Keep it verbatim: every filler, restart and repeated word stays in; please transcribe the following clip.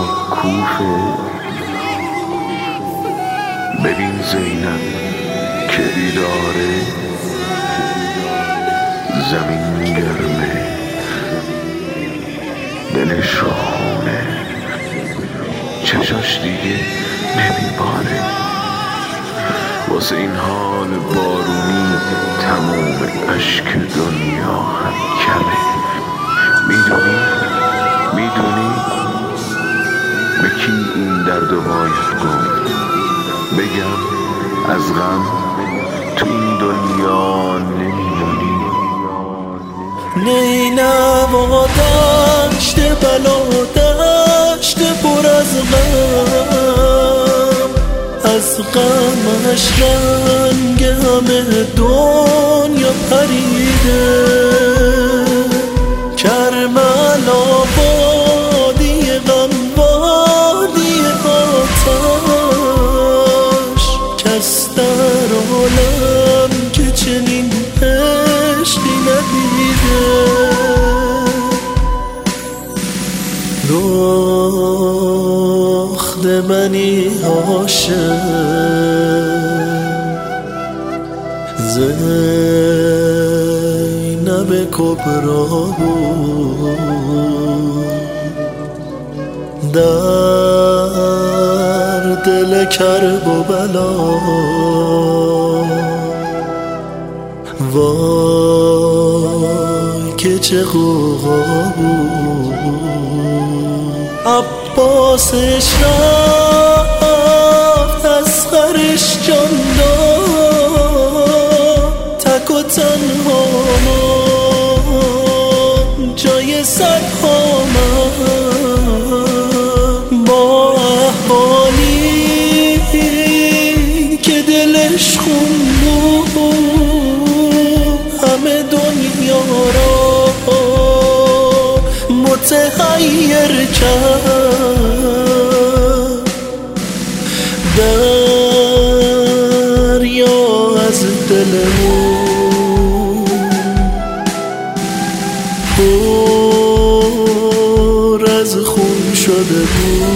کوفه. ببین زینب که بیداره، زمین گرمه دلش رو خونه، چشاش دیگه نمیباره. واسه این حال بارونی تموم اشک دنیا هم کمه. میدونی میدونی به کی این درد و باید گفت؟ بگم از غم تو این دنیا نمیمونی. نینوا دشت بلا دشت پر از غم، از غمش رنگ همه دنیا پریده. کربلا وادی غم وادی آتش، کس در عالم که چنین عشقی ندیده. دخت بنی هاشم زینب کبرا بود، در دل کرب و بلا وای که چه غوغا بود. عباسش رفت از خرش جان داد، تک و تنها جای صدها من با احوالی که دلش خون بود، همه دنیا را متحیر کرد. دریا از دلمون پر از خون شده بود.